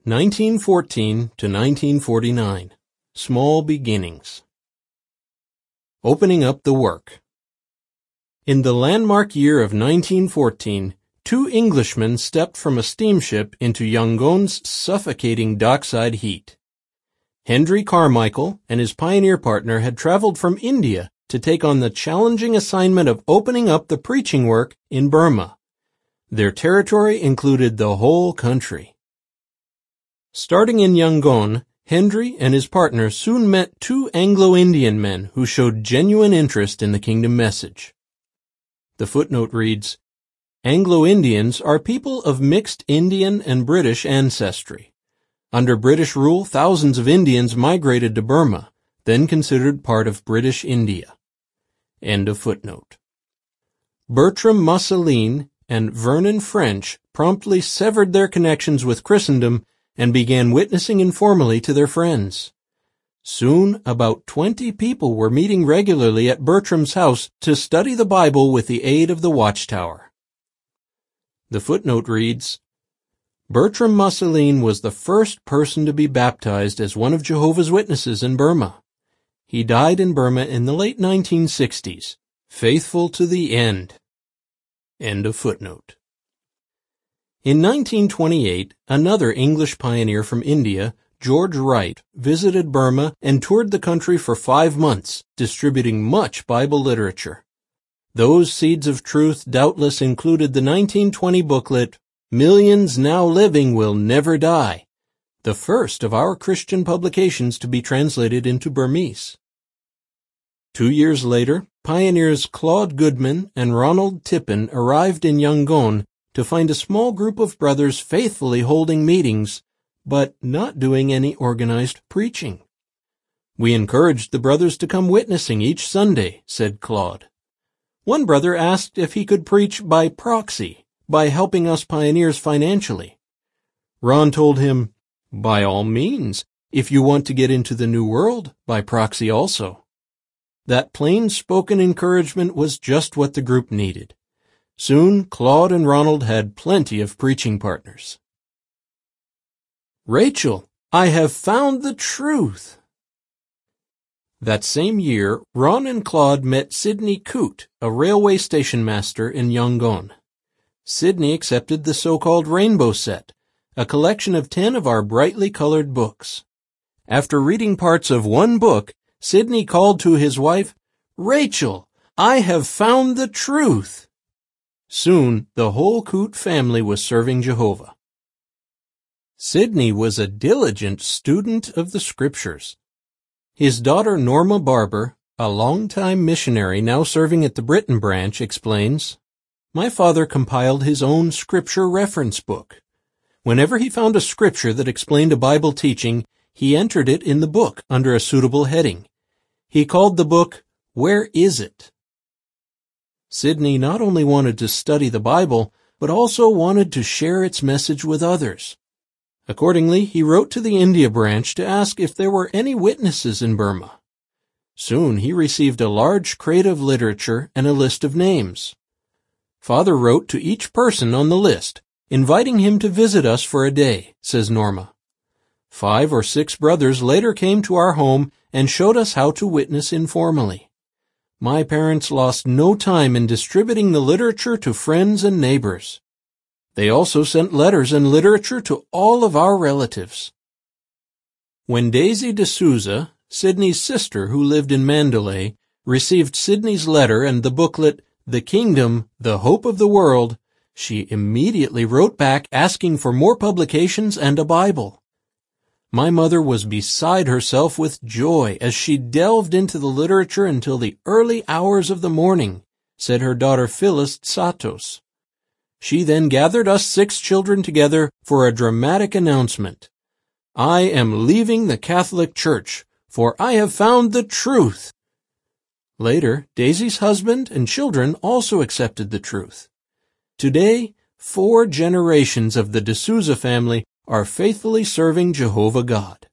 1914 to 1949. Small Beginnings. Opening up the work. In the landmark year of 1914, two Englishmen stepped from a steamship into Yangon's suffocating dockside heat. Hendry Carmichael and his pioneer partner had traveled from India to take on the challenging assignment of opening up the preaching work in Burma. Their territory included the whole country. Starting in Yangon, Hendry and his partner soon met two Anglo-Indian men who showed genuine interest in the kingdom message. The footnote reads, Anglo-Indians are people of mixed Indian and British ancestry. Under British rule, thousands of Indians migrated to Burma, then considered part of British India. End of footnote. Bertram Musselin and Vernon French promptly severed their connections with Christendom and began witnessing informally to their friends. Soon, about 20 people were meeting regularly at Bertram's house to study the Bible with the aid of the Watchtower. The footnote reads, Bertram Musselin was the first person to be baptized as one of Jehovah's Witnesses in Burma. He died in Burma in the late 1960s, faithful to the end. End of footnote. In 1928, another English pioneer from India, George Wright, visited Burma and toured the country for 5 months, distributing much Bible literature. Those seeds of truth doubtless included the 1920 booklet, Millions Now Living Will Never Die, the first of our Christian publications to be translated into Burmese. 2 years later, pioneers Claude Goodman and Ronald Tippin arrived in Yangon to find a small group of brothers faithfully holding meetings, but not doing any organized preaching. We encouraged the brothers to come witnessing each Sunday, said Claude. One brother asked if he could preach by proxy, by helping us pioneers financially. Ron told him, by all means, if you want to get into the New World, by proxy also. That plain-spoken encouragement was just what the group needed. Soon, Claude and Ronald had plenty of preaching partners. Rachel, I have found the truth. That same year, Ron and Claude met Sidney Coote, a railway station master in Yangon. Sidney accepted the so-called Rainbow Set, a collection of 10 of our brightly colored books. After reading parts of one book, Sidney called to his wife, Rachel, I have found the truth. Soon, the whole Coote family was serving Jehovah. Sidney was a diligent student of the Scriptures. His daughter Norma Barber, a longtime missionary now serving at the Britain branch, explains, My father compiled his own Scripture reference book. Whenever he found a Scripture that explained a Bible teaching, he entered it in the book under a suitable heading. He called the book, Where Is It? Sidney not only wanted to study the Bible, but also wanted to share its message with others. Accordingly, he wrote to the India branch to ask if there were any witnesses in Burma. Soon he received a large crate of literature and a list of names. Father wrote to each person on the list, inviting him to visit us for a day, says Norma. 5 or 6 brothers later came to our home and showed us how to witness informally. My parents lost no time in distributing the literature to friends and neighbors. They also sent letters and literature to all of our relatives. When Daisy D'Souza, Sidney's sister who lived in Mandalay, received Sidney's letter and the booklet, The Kingdom, the Hope of the World, she immediately wrote back asking for more publications and a Bible. My mother was beside herself with joy as she delved into the literature until the early hours of the morning, said her daughter Phyllis Tsatos. She then gathered us 6 children together for a dramatic announcement. I am leaving the Catholic Church, for I have found the truth. Later, Daisy's husband and children also accepted the truth. Today, 4 generations of the D'Souza family are faithfully serving Jehovah God.